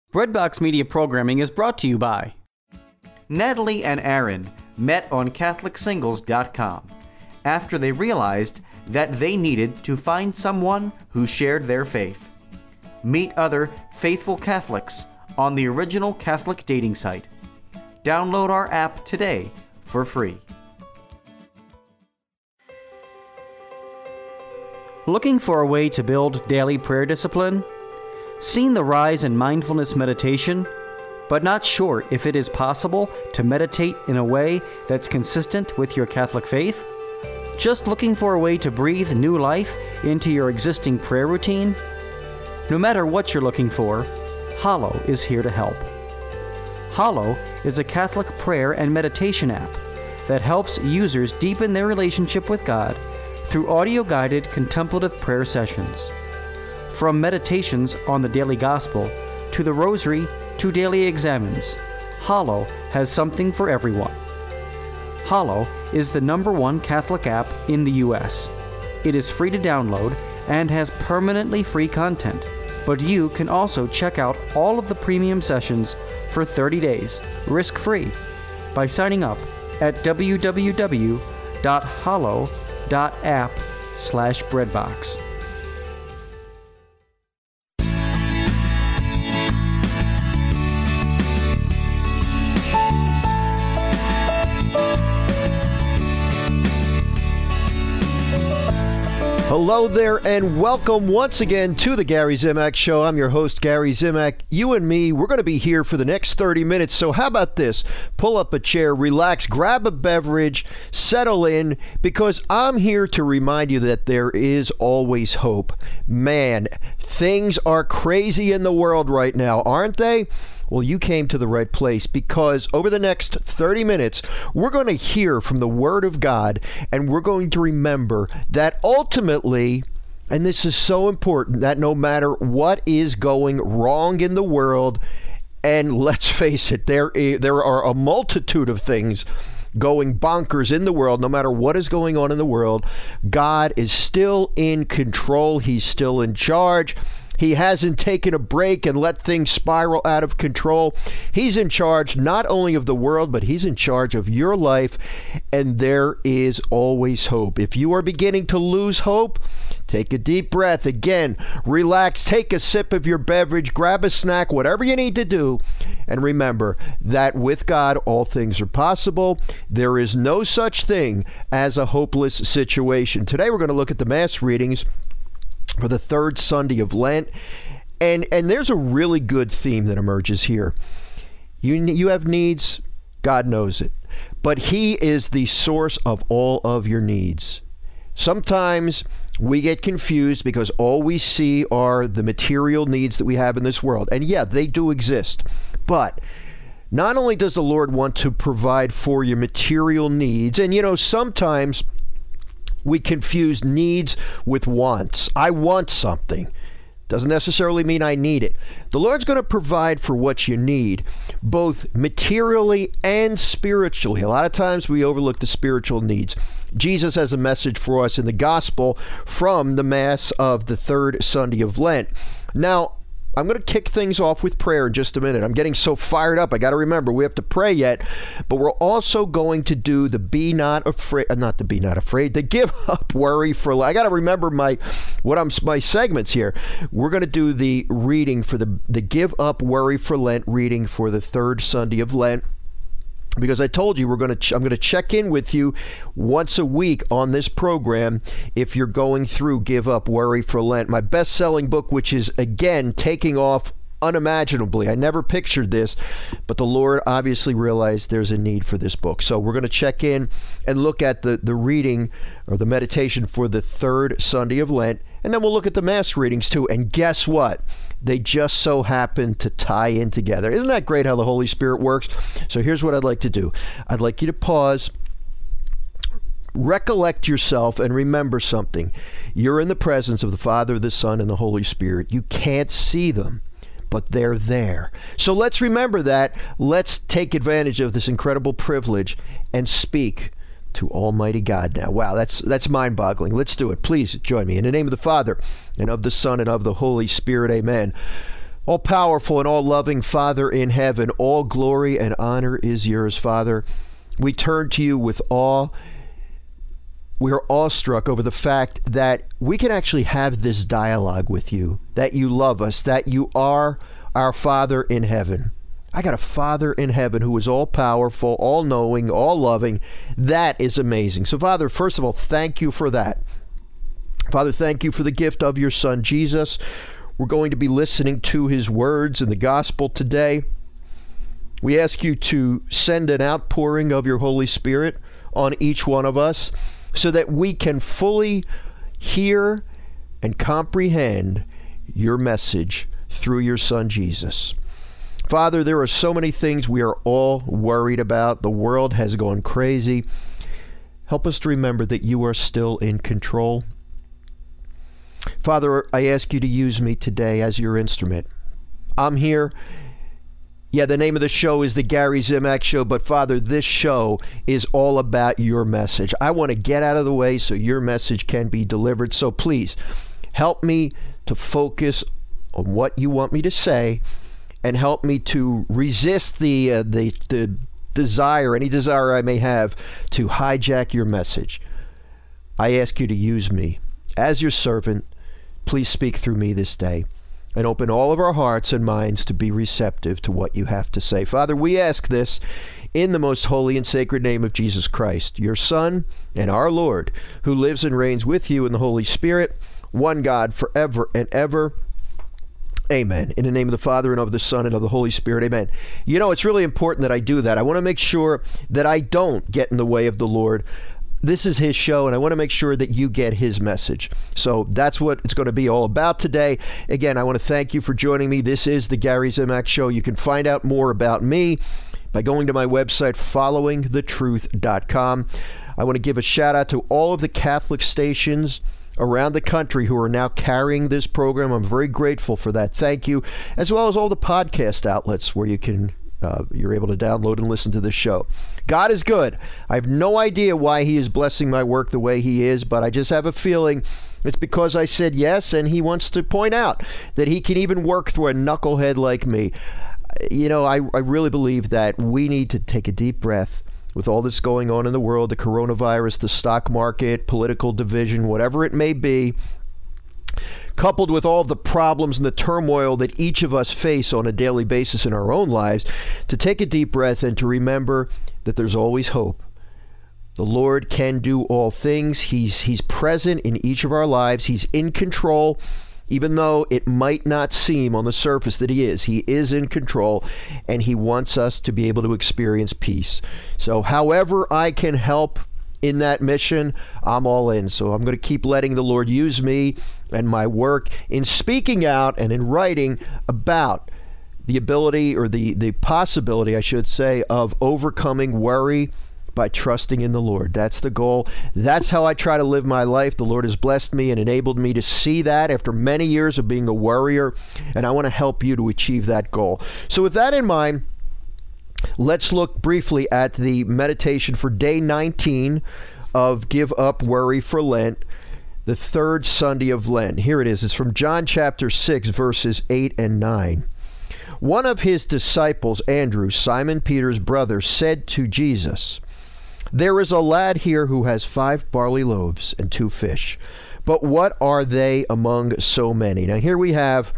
Breadbox Media programming is brought to you by Natalie and Aaron met on CatholicSingles.com after they realized that they needed to find someone who shared their faith. Meet other faithful Catholics on the original Catholic dating site. Download our app today for free. Looking for a way to build daily prayer discipline? Seen the rise in mindfulness meditation, but not sure if it is possible to meditate in a way that's consistent with your Catholic faith? Just looking for a way to breathe new life into your existing prayer routine? No matter what you're looking for, Hallow is here to help. Hallow is a Catholic prayer and meditation app that helps users deepen their relationship with God through audio-guided contemplative prayer sessions. From meditations on the daily gospel, to the rosary, to daily examens, Hallow has something for everyone. Hallow is the #1 Catholic app in the U.S. It is free to download and has permanently free content, but you can also check out all of the premium sessions for 30 days, risk-free, by signing up at www.hallow.app/breadbox. Hello there, and welcome once again to the Gary Zimak Show. I'm your host, Gary Zimak. You and me, we're going to be here for the next 30 minutes, so how about this? Pull up a chair, relax, grab a beverage, settle in, because I'm here to remind you that there is always hope. Man, things are crazy in the world right now, aren't they? Well, you came to the right place, because over the next 30 minutes, we're going to hear from the Word of God, and we're going to remember that ultimately, and this is so important, that no matter what is going wrong in the world, and let's face it, there are a multitude of things going bonkers in the world, no matter what is going on in the world, God is still in control. He's still in charge. He hasn't taken a break and let things spiral out of control. He's in charge not only of the world, but he's in charge of your life, and there is always hope. If you are beginning to lose hope, take a deep breath. Again, relax, take a sip of your beverage, grab a snack, whatever you need to do, and remember that with God, all things are possible. There is no such thing as a hopeless situation. Today, we're going to look at the Mass readings for the third Sunday of Lent, and there's a really good theme that emerges here. You have needs, God knows it, but He is the source of all of your needs. Sometimes we get confused because all we see are the material needs that we have in this world, and yeah, they do exist, but not only does the Lord want to provide for your material needs, and sometimes we confuse needs with wants. I want something. Doesn't necessarily mean I need it. The Lord's going to provide for what you need, both materially and spiritually. A lot of times we overlook the spiritual needs. Jesus has a message for us in the gospel from the Mass of the third Sunday of Lent. Now, I'm going to kick things off with prayer in just a minute. I'm getting so fired up. I got to remember, we have to pray yet, but we're also going to do the the give up worry for Lent. I got to remember my segments here. We're going to do the reading for the give up worry for Lent reading for the third Sunday of Lent. Because I told you I'm going to check in with you once a week on this program if you're going through Give Up Worry for Lent, my best-selling book, which is, again, taking off unimaginably. I never pictured this, but the Lord obviously realized there's a need for this book. So we're going to check in and look at the reading or the meditation for the third Sunday of Lent, and then we'll look at the Mass readings too. And guess what? They just so happen to tie in together. Isn't that great how the Holy Spirit works? So here's what I'd like to do. I'd like you to pause, recollect yourself, and remember something. You're in the presence of the Father, the Son, and the Holy Spirit. You can't see them, but they're there. So let's remember that. Let's take advantage of this incredible privilege and speak to Almighty God now. Wow, that's mind-boggling. Let's do it. Please join me. In the name of the Father, and of the Son, and of the Holy Spirit. Amen. All powerful and all loving Father in heaven, all glory and honor is yours, Father. We turn to you with awe. We are awestruck over the fact that we can actually have this dialogue with you, that you love us, that you are our Father in heaven. I got a Father in heaven who is all powerful, all knowing, all loving. That is amazing. So, Father, first of all, thank you for that. Father, thank you for the gift of your Son, Jesus. We're going to be listening to his words in the gospel today. We ask you to send an outpouring of your Holy Spirit on each one of us so that we can fully hear and comprehend your message through your Son, Jesus. Father, there are so many things we are all worried about. The world has gone crazy. Help us to remember that you are still in control. Father, I ask you to use me today as your instrument. I'm here. Yeah, the name of the show is the Gary Zimak Show, but Father, this show is all about your message. I want to get out of the way so your message can be delivered. So please, help me to focus on what you want me to say, and help me to resist the desire, any desire I may have, to hijack your message. I ask you to use me as your servant. Please speak through me this day and open all of our hearts and minds to be receptive to what you have to say. Father, we ask this in the most holy and sacred name of Jesus Christ, your Son and our Lord, who lives and reigns with you in the Holy Spirit, one God forever and ever. Amen. In the name of the Father, and of the Son, and of the Holy Spirit. Amen. You know, it's really important that I do that. I want to make sure that I don't get in the way of the Lord. This is his show, and I want to make sure that you get his message. So that's what it's going to be all about today. Again, I want to thank you for joining me. This is the Gary Zimak Show. You can find out more about me by going to my website, followingthetruth.com. I want to give a shout out to all of the Catholic stations around the country who are now carrying this program. I'm very grateful for that. Thank you. As well as all the podcast outlets where you're able to download and listen to this show. God is good. I have no idea why he is blessing my work the way he is, but I just have a feeling it's because I said yes, and he wants to point out that he can even work through a knucklehead like me. You know, I really believe that we need to take a deep breath with all this going on in the world, the coronavirus, the stock market, political division, whatever it may be, coupled with all the problems and the turmoil that each of us face on a daily basis in our own lives, to take a deep breath and to remember that there's always hope. The Lord can do all things. He's present in each of our lives. He's in control. Even though it might not seem on the surface that he is in control, and he wants us to be able to experience peace. So however I can help in that mission, I'm all in. So I'm going to keep letting the Lord use me and my work in speaking out and in writing about the ability, or the possibility, I should say, of overcoming worry by trusting in the Lord. That's the goal. That's how I try to live my life. The Lord has blessed me and enabled me to see that after many years of being a worrier, and I want to help you to achieve that goal. So with that in mind, let's look briefly at the meditation for day 19 of Give Up Worry for Lent, the third Sunday of Lent. Here it is. It's from John chapter 6, verses 8 and 9. One of his disciples, Andrew, Simon Peter's brother, said to Jesus, "There is a lad here who has 5 barley loaves and 2 fish. But what are they among so many?" Now here we have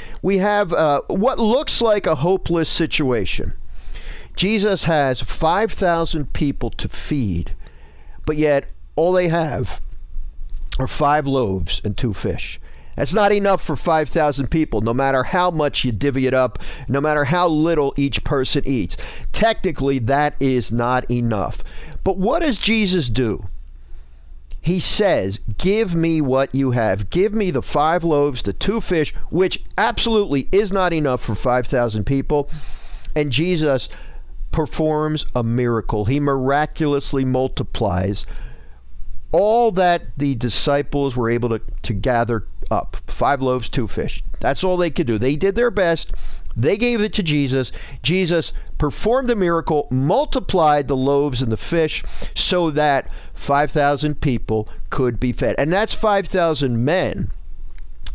what looks like a hopeless situation. Jesus has 5,000 people to feed, but yet all they have are 5 loaves and 2 fish. That's not enough for 5,000 people, no matter how much you divvy it up, no matter how little each person eats. Technically, that is not enough. But what does Jesus do? He says, "Give me what you have. Give me the 5 loaves, the 2 fish," which absolutely is not enough for 5,000 people. And Jesus performs a miracle. He miraculously multiplies all that the disciples were able to gather up. 5 loaves, 2 fish. That's all they could do. They did their best. They gave it to Jesus. Jesus performed the miracle, multiplied the loaves and the fish so that 5,000 people could be fed. And that's 5,000 men.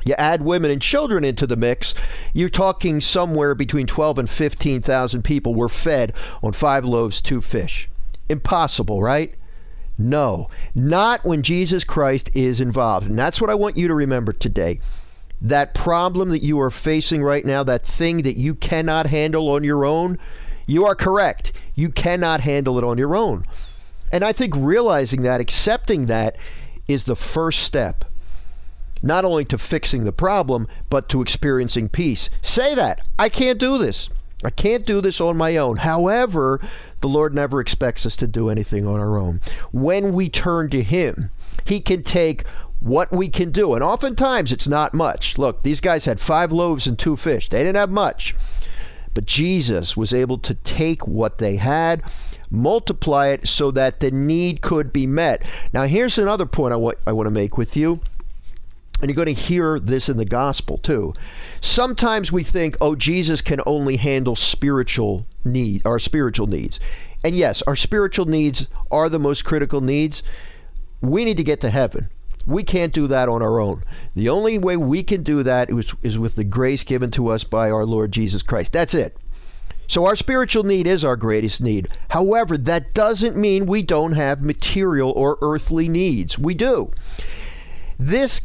You add women and children into the mix, you're talking somewhere between 12 and 15,000 people were fed on 5 loaves, 2 fish. Impossible, right? No, not when Jesus Christ is involved. And that's what I want you to remember today. That problem that you are facing right now, that thing that you cannot handle on your own, you are correct. You cannot handle it on your own. And I think realizing that, accepting that, is the first step. Not only to fixing the problem, but to experiencing peace. Say that. I can't do this. I can't do this on my own. However, the Lord never expects us to do anything on our own. When we turn to Him, He can take what we can do. And oftentimes it's not much. Look, these guys had 5 loaves and 2 fish. They didn't have much. But Jesus was able to take what they had, multiply it so that the need could be met. Now, here's another point I want to make with you. And you're going to hear this in the gospel too. Sometimes we think, oh, Jesus can only handle our spiritual needs. And yes, our spiritual needs are the most critical needs. We need to get to heaven. We can't do that on our own. The only way we can do that is with the grace given to us by our Lord Jesus Christ. That's it. So our spiritual need is our greatest need. However, that doesn't mean we don't have material or earthly needs. We do. This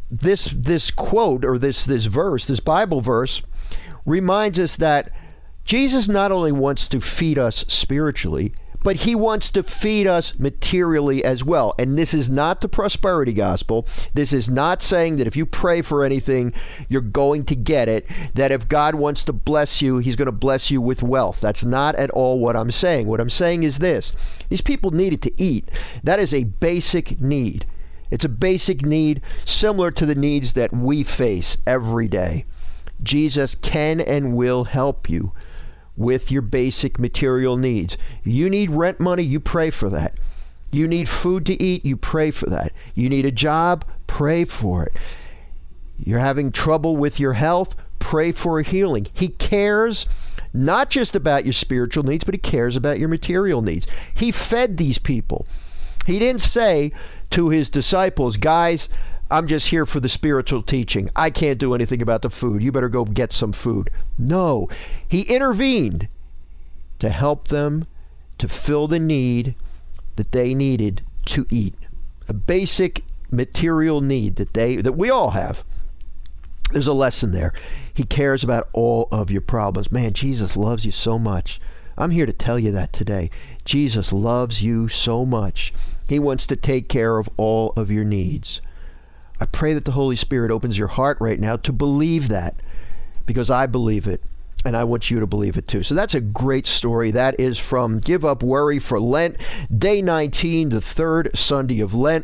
quote, or this verse, this Bible verse, reminds us that Jesus not only wants to feed us spiritually, but He wants to feed us materially as well. And this is not the prosperity gospel. This is not saying that if you pray for anything, you're going to get it. That if God wants to bless you, He's going to bless you with wealth. That's not at all what I'm saying. What I'm saying is this. These people needed to eat. That is a basic need. It's a basic need similar to the needs that we face every day. Jesus can and will help you with your basic material needs. You need rent money, you pray for that. You need food to eat, you pray for that. You need a job, pray for it. You're having trouble with your health, pray for a healing. He cares not just about your spiritual needs, but He cares about your material needs. He fed these people. He didn't say to His disciples, guys, I'm just here for the spiritual teaching. I can't do anything about the food. You better go get some food. No, He intervened to help them to fill the need that they needed to eat. A basic material need that we all have. There's a lesson there. He cares about all of your problems. Man, Jesus loves you so much. I'm here to tell you that today. Jesus loves you so much. He wants to take care of all of your needs. I pray that the Holy Spirit opens your heart right now to believe that, because I believe it, and I want you to believe it too. So that's a great story. That is from Give Up Worry for Lent, Day 19, the 3rd Sunday of Lent.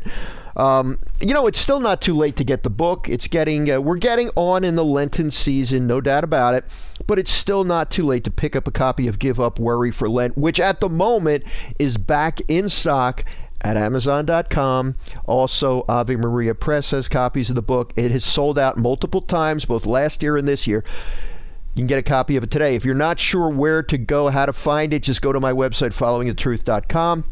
It's still not too late to get the book. We're getting on in the Lenten season, no doubt about it, but it's still not too late to pick up a copy of Give Up Worry for Lent, which at the moment is back in stock at Amazon.com. Also, Ave Maria Press has copies of the book. It has sold out multiple times, both last year and this year. You can get a copy of it today. If you're not sure where to go, how to find it, just go to my website, followingthetruth.com,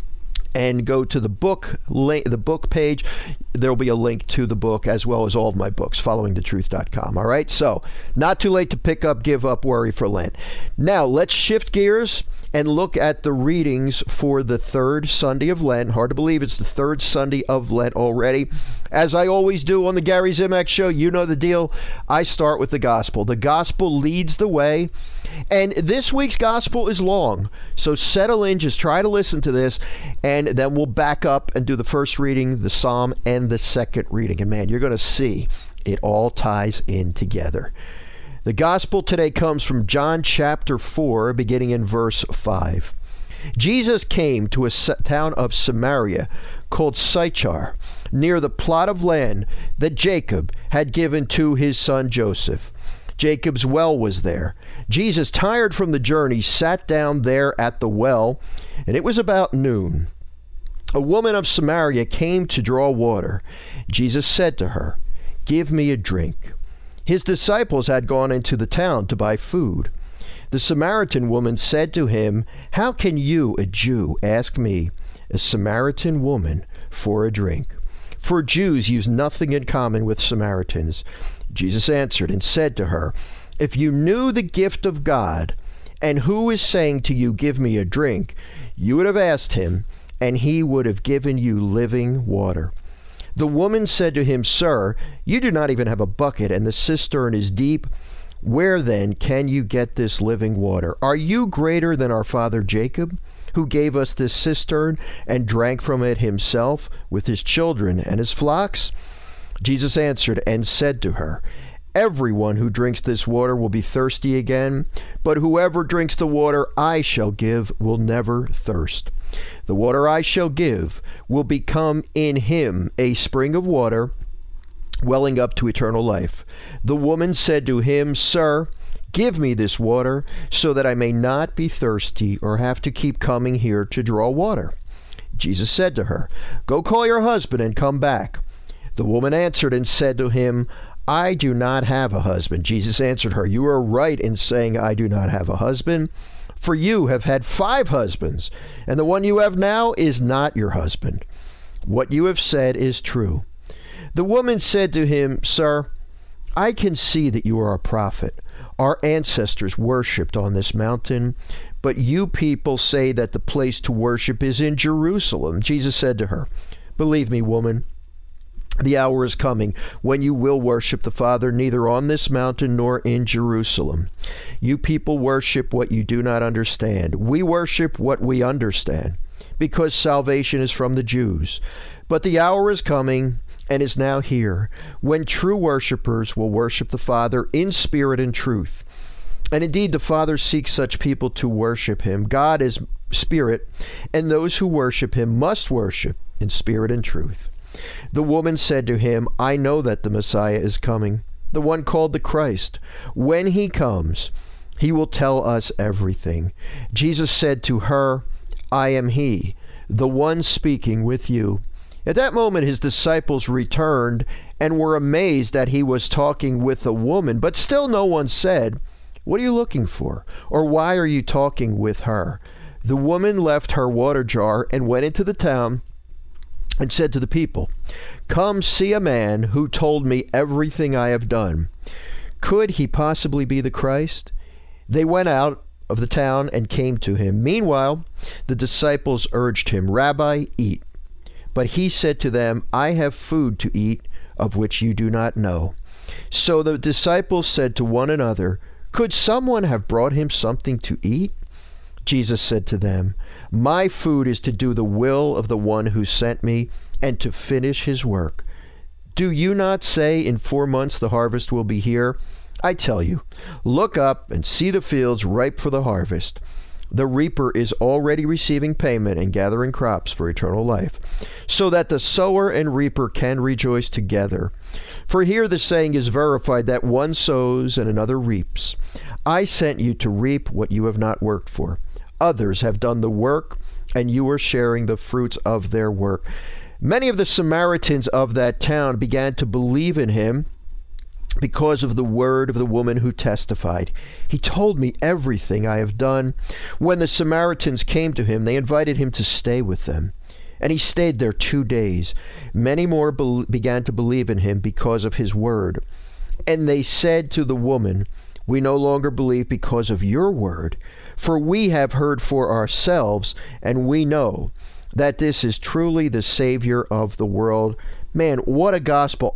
and go to the book page. There'll be a link to the book as well as all of my books, followingthetruth.com. All right, so not too late to pick up Give Up Worry for Lent. Now, let's shift gears and look at the readings for the 3rd Sunday of Lent. Hard to believe it's the 3rd Sunday of Lent already. As I always do on the Gary Zimak Show, you know the deal. I start with the gospel. The gospel leads the way. And this week's gospel is long. So settle in, just try to listen to this, and then we'll back up and do the first reading, the psalm, and the second reading. And man, you're going to see it all ties in together. The gospel today comes from John chapter 4, beginning in verse 5. Jesus came to a town of Samaria called Sychar, near the plot of land that Jacob had given to his son Joseph. Jacob's well was there. Jesus, tired from the journey, sat down there at the well, and it was about noon. A woman of Samaria came to draw water. Jesus said to her, "Give me a drink." His disciples had gone into the town to buy food. The Samaritan woman said to him, "How can you, a Jew, ask me, a Samaritan woman, for a drink? for Jews use nothing in common with Samaritans. Jesus answered and said to her, if you knew the gift of God, and who is saying to you, give me a drink, you would have asked him, and he would have given you living water. The woman said to him, Sir, you do not even have a bucket, and the cistern is deep. Where then can you get this living water? Are you greater than our father Jacob, who gave us this cistern and drank from it himself with his children and his flocks? Jesus answered and said to her, everyone who drinks this water will be thirsty again, but whoever drinks the water I shall give will never thirst. The water I shall give will become in him a spring of water welling up to eternal life. The woman said to him, Sir, give me this water so that I may not be thirsty or have to keep coming here to draw water. Jesus said to her, Go call your husband and come back. The woman answered and said to him, I do not have a husband. Jesus answered her, You are right in saying I do not have a husband, for you have had 5 husbands, and the one you have now is not your husband. What you have said is true. The woman said to him, Sir, I can see that you are a prophet. Our ancestors worshipped on this mountain, but you people say that the place to worship is in Jerusalem. Jesus said to her, Believe me, woman, the hour is coming when you will worship the Father neither on this mountain nor in Jerusalem. You people worship what you do not understand. We worship what we understand, because salvation is from the Jews. But the hour is coming, and is now here, when true worshipers will worship the Father in spirit and truth. And indeed, the Father seeks such people to worship him. God is spirit, and those who worship him must worship in spirit and truth. The woman said to him, I know that the Messiah is coming, the one called the Christ. When he comes, he will tell us everything. Jesus said to her, I am he, the one speaking with you. At that moment his disciples returned and were amazed that he was talking with a woman, but still no one said, What are you looking for? Or why are you talking with her? The woman left her water jar and went into the town and said to the people, Come see a man who told me everything I have done. Could he possibly be the Christ? They went out of the town and came to him. Meanwhile, the disciples urged him, Rabbi, eat. But he said to them, I have food to eat of which you do not know. So the disciples said to one another, Could someone have brought him something to eat? Jesus said to them, My food is to do the will of the one who sent me and to finish his work. Do you not say in 4 months the harvest will be here? I tell you, look up and see the fields ripe for the harvest. The reaper is already receiving payment and gathering crops for eternal life, so that the sower and reaper can rejoice together. For here the saying is verified that one sows and another reaps. I sent you to reap what you have not worked for. Others have done the work, and you are sharing the fruits of their work. Many of the Samaritans of that town began to believe in him because of the word of the woman who testified. He told me everything I have done. When the Samaritans came to him, they invited him to stay with them. And he stayed there 2 days. Many more began to believe in him because of his word. And they said to the woman, We no longer believe because of your word, for we have heard for ourselves, and we know that this is truly the Savior of the world. Man, what a gospel.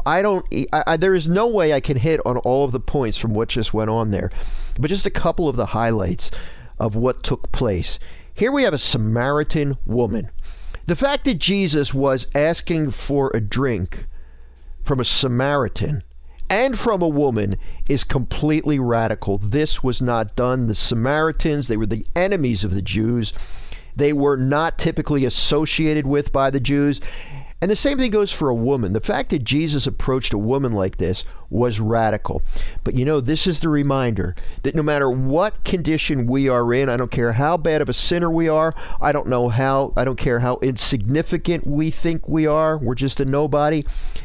There is no way I can hit on all of the points from what just went on there, but just a couple of the highlights of what took place. Here we have a Samaritan woman. The fact that Jesus was asking for a drink from a Samaritan and from a woman is completely radical. This was not done. The Samaritans, they were the enemies of the Jews. They were not typically associated with by the Jews. And the same thing goes for a woman. The fact that Jesus approached a woman like this was radical. But you know, this is the reminder that no matter what condition we are in, I don't care how bad of a sinner we are, I don't care how insignificant we think we are, we're just a nobody.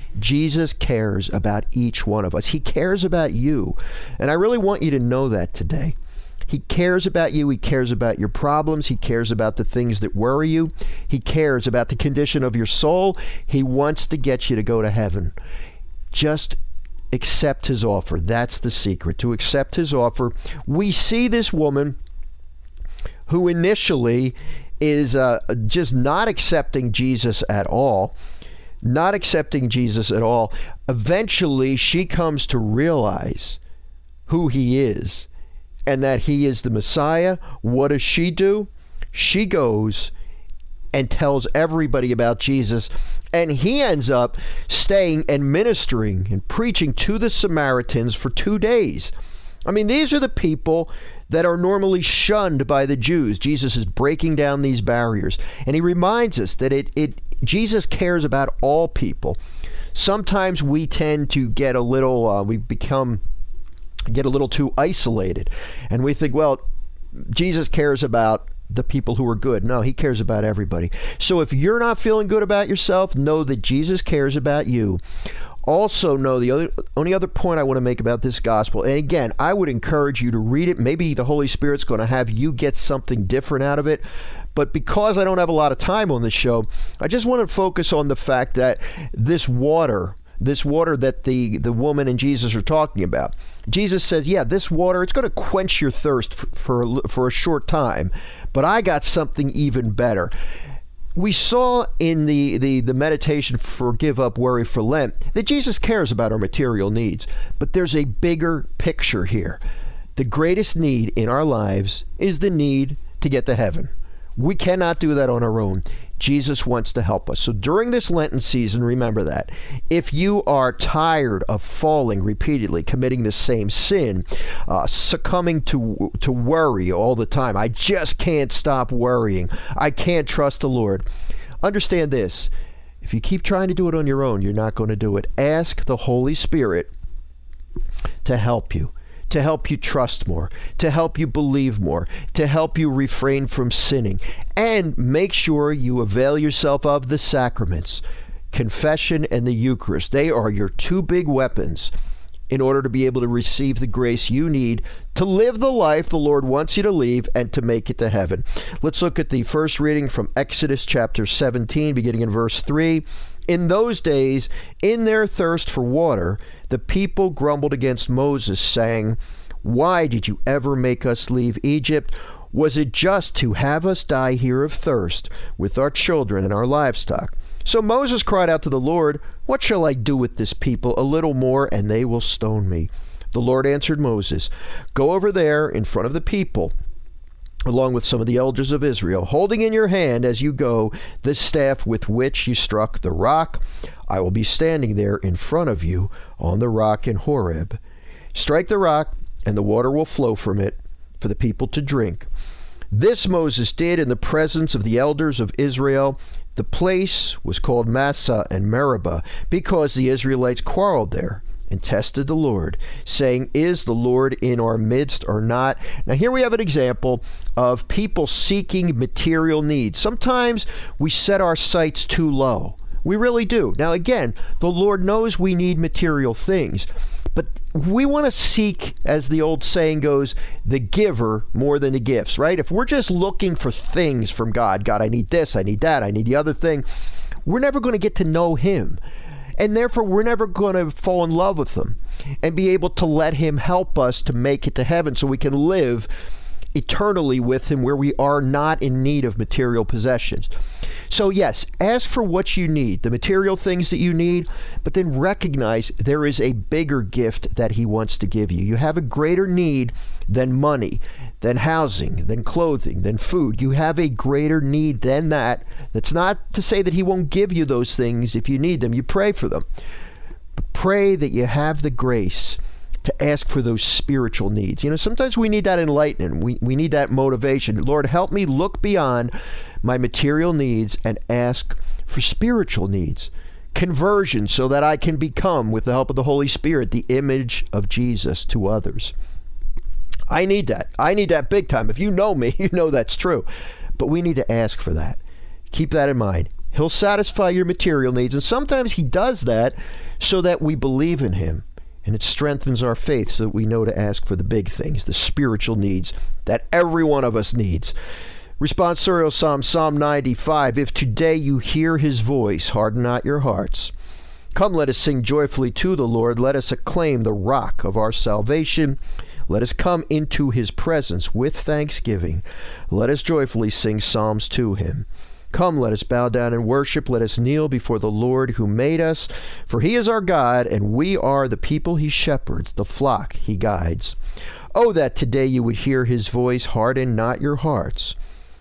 Jesus cares about each one of us. He cares about you. And I really want you to know that today. He cares about you. He cares about your problems. He cares about the things that worry you. He cares about the condition of your soul. He wants to get you to go to heaven. Just accept his offer. That's the secret, to accept his offer. We see this woman who initially is just not accepting Jesus at all. Not accepting Jesus at all. Eventually, she comes to realize who he is and that he is the Messiah. What does she do? She goes and tells everybody about Jesus, and he ends up staying and ministering and preaching to the Samaritans for 2 days. I mean, these are the people that are normally shunned by the Jews. Jesus is breaking down these barriers, and he reminds us that Jesus cares about all people. Sometimes we tend to get a little, get a little too isolated, and we think, well, Jesus cares about the people who are good. No, he cares about everybody. So if you're not feeling good about yourself, know that Jesus cares about you. Also know the only other point I want to make about this gospel, and again, I would encourage you to read it. Maybe the Holy Spirit's going to have you get something different out of it. But because I don't have a lot of time on this show, I just want to focus on the fact that this water that the woman and Jesus are talking about, Jesus says, yeah, this water, it's going to quench your thirst for a short time, but I got something even better. We saw in the meditation for Give Up Worry for Lent that Jesus cares about our material needs, but there's a bigger picture here. The greatest need in our lives is the need to get to heaven. We cannot do that on our own. Jesus wants to help us. So during this Lenten season, remember that. If you are tired of falling repeatedly, committing the same sin, succumbing to worry all the time, I just can't stop worrying, I can't trust the Lord, understand this. If you keep trying to do it on your own, you're not going to do it. Ask the Holy Spirit to help you trust more, to help you believe more, to help you refrain from sinning. And make sure you avail yourself of the sacraments, confession and the Eucharist. They are your two big weapons in order to be able to receive the grace you need to live the life the Lord wants you to live and to make it to heaven. Let's look at the first reading from Exodus chapter 17, beginning in verse 3. In those days, in their thirst for water, the people grumbled against Moses, saying, "Why did you ever make us leave Egypt? Was it just to have us die here of thirst, with our children and our livestock?" So Moses cried out to the Lord, "What shall I do with this people? A little more, and they will stone me." The Lord answered Moses, "Go over there in front of the people, along with some of the elders of Israel, holding in your hand as you go the staff with which you struck the rock. I will be standing there in front of you on the rock in Horeb. Strike the rock, and the water will flow from it for the people to drink." This Moses did in the presence of the elders of Israel. The place was called Massah and Meribah, because the Israelites quarreled there and tested the Lord, saying, "Is the Lord in our midst or not?" Now here we have an example of people seeking material needs. Sometimes we set our sights too low. We really do. Now again, the Lord knows we need material things, but we want to seek, as the old saying goes, the giver more than the gifts, right? If we're just looking for things from God, I need this, I need that, I need the other thing, we're never going to get to know Him. And therefore, we're never going to fall in love with Him and be able to let Him help us to make it to heaven so we can live eternally with Him where we are not in need of material possessions. So yes, ask for what you need, the material things that you need, but then recognize there is a bigger gift that He wants to give you. You have a greater need than money, than housing, than clothing, than food. You have a greater need than that. That's not to say that He won't give you those things if you need them. You pray for them. But pray that you have the grace to ask for those spiritual needs. You know, sometimes we need that enlightenment. We need that motivation. Lord, help me look beyond my material needs and ask for spiritual needs. Conversion, so that I can become, with the help of the Holy Spirit, the image of Jesus to others. I need that. I need that big time. If you know me, you know that's true. But we need to ask for that. Keep that in mind. He'll satisfy your material needs, and sometimes He does that so that we believe in Him and it strengthens our faith so that we know to ask for the big things, the spiritual needs that every one of us needs. Responsorial Psalm, Psalm 95. If today you hear his voice, harden not your hearts. Come, let us sing joyfully to the Lord. Let us acclaim the rock of our salvation. Let us come into his presence with thanksgiving. Let us joyfully sing psalms to him. Come, let us bow down and worship. Let us kneel before the Lord who made us. For he is our God, and we are the people he shepherds, the flock he guides. Oh, that today you would hear his voice, harden not your hearts.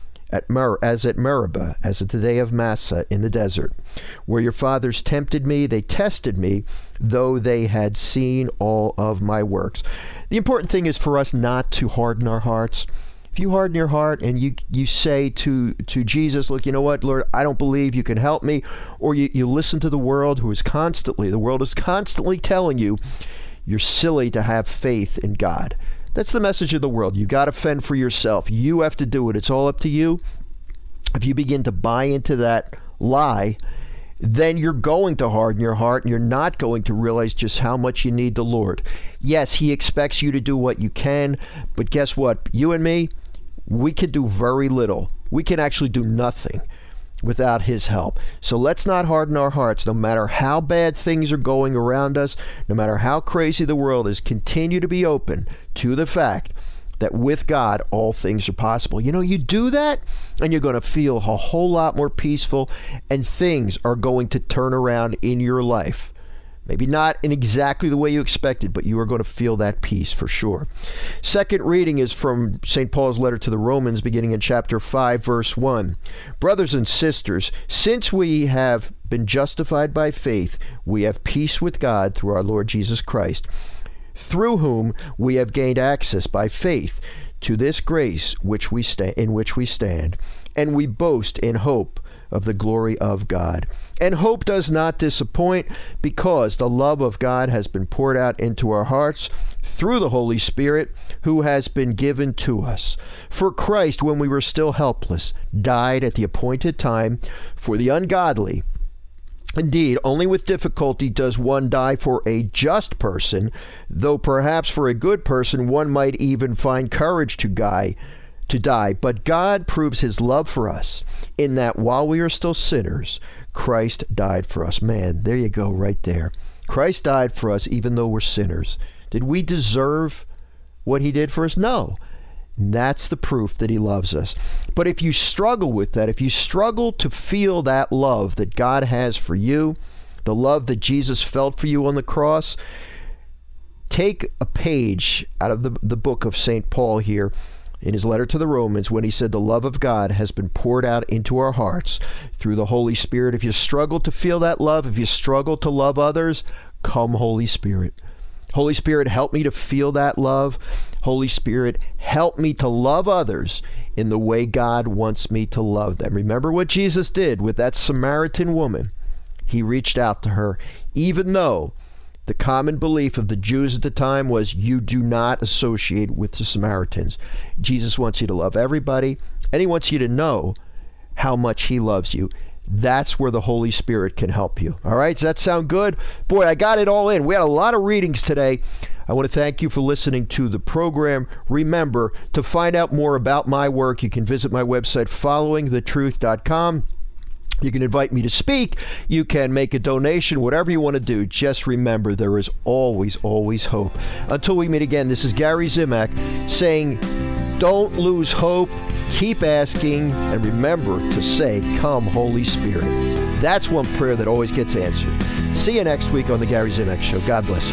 As at Meribah, as at the day of Massah in the desert, where your fathers tempted me, they tested me, though they had seen all of my works. The important thing is for us not to harden our hearts. If you harden your heart and you say to Jesus, look, you know what, Lord, I don't believe you can help me, or you listen to the world the world is constantly telling you, you're silly to have faith in God. That's the message of the world. You got to fend for yourself. You have to do it. It's all up to you. If you begin to buy into that lie, then you're going to harden your heart and you're not going to realize just how much you need the Lord. Yes, he expects you to do what you can, but guess what? You and me, we can do very little. We can actually do nothing without his help. So let's not harden our hearts, no matter how bad things are going around us, no matter how crazy the world is. Continue to be open to the fact that with God, all things are possible. You know, you do that, and you're going to feel a whole lot more peaceful, and things are going to turn around in your life. Maybe not in exactly the way you expected, but you are going to feel that peace for sure. Second reading is from St. Paul's letter to the Romans, beginning in chapter 5, verse 1. Brothers and sisters, since we have been justified by faith, we have peace with God through our Lord Jesus Christ, through whom we have gained access by faith to this grace in which we stand, and we boast in hope of the glory of God. And hope does not disappoint, because the love of God has been poured out into our hearts through the Holy Spirit who has been given to us. For Christ, when we were still helpless, died at the appointed time for the ungodly. Indeed, only with difficulty does one die for a just person, though perhaps for a good person one might even find courage to die. But God proves his love for us in that while we are still sinners, Christ died for us. Man, there you go right there. Christ died for us even though we're sinners. Did we deserve what he did for us? No. That's the proof that he loves us. But if you struggle with that, if you struggle to feel that love that God has for you, the love that Jesus felt for you on the cross, take a page out of the book of St. Paul here in his letter to the Romans, when he said the love of God has been poured out into our hearts through the Holy Spirit. If you struggle to feel that love, if you struggle to love others, come Holy Spirit. Holy Spirit, help me to feel that love. Holy Spirit, help me to love others in the way God wants me to love them. Remember what Jesus did with that Samaritan woman. He reached out to her, even though the common belief of the Jews at the time was you do not associate with the Samaritans. Jesus wants you to love everybody, and he wants you to know how much he loves you. That's where the Holy Spirit can help you. All right, does that sound good? Boy, I got it all in. We had a lot of readings today. I want to thank you for listening to the program. Remember, to find out more about my work, you can visit my website, followingthetruth.com. You can invite me to speak. You can make a donation, whatever you want to do. Just remember, there is always, always hope. Until we meet again, this is Gary Zimak saying, don't lose hope, keep asking, and remember to say, come Holy Spirit. That's one prayer that always gets answered. See you next week on the Gary Zimak Show. God bless you.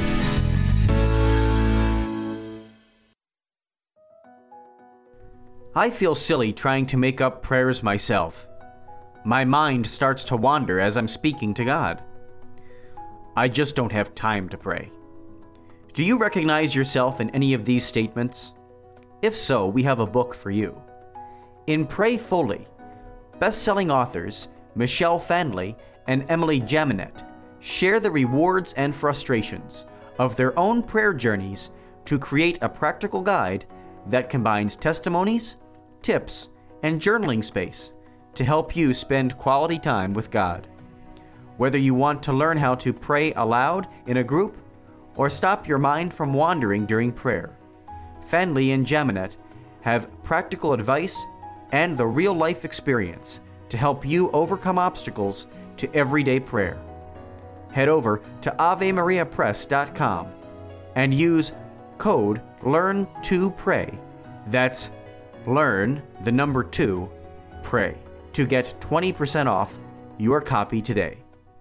I feel silly trying to make up prayers myself. My mind starts to wander as I'm speaking to God. I just don't have time to pray. Do you recognize yourself in any of these statements? If so, we have a book for you. In Pray Fully, best-selling authors Michelle Fanley and Emily Jaminet share the rewards and frustrations of their own prayer journeys to create a practical guide that combines testimonies, tips, and journaling space to help you spend quality time with God. Whether you want to learn how to pray aloud in a group or stop your mind from wandering during prayer. Fenley and Jaminet have practical advice and the real-life experience to help you overcome obstacles to everyday prayer. Head over to AveMariaPress.com and use code LEARN2PRAY. That's learn, the number 2, pray, to get 20% off your copy today.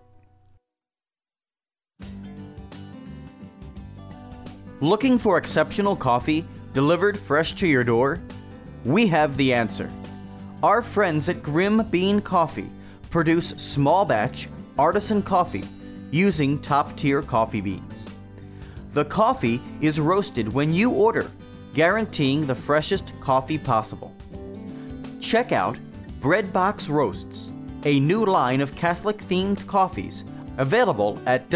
Looking for exceptional coffee delivered fresh to your door? We have the answer. Our friends at Grim Bean Coffee produce small batch artisan coffee using top-tier coffee beans. The coffee is roasted when you order, guaranteeing the freshest coffee possible. Check out Breadbox Roasts, a new line of Catholic-themed coffees available at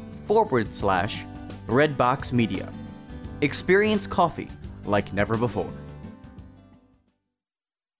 www.grimbeancoffee.com/Breadbox Media. Experience coffee like never before.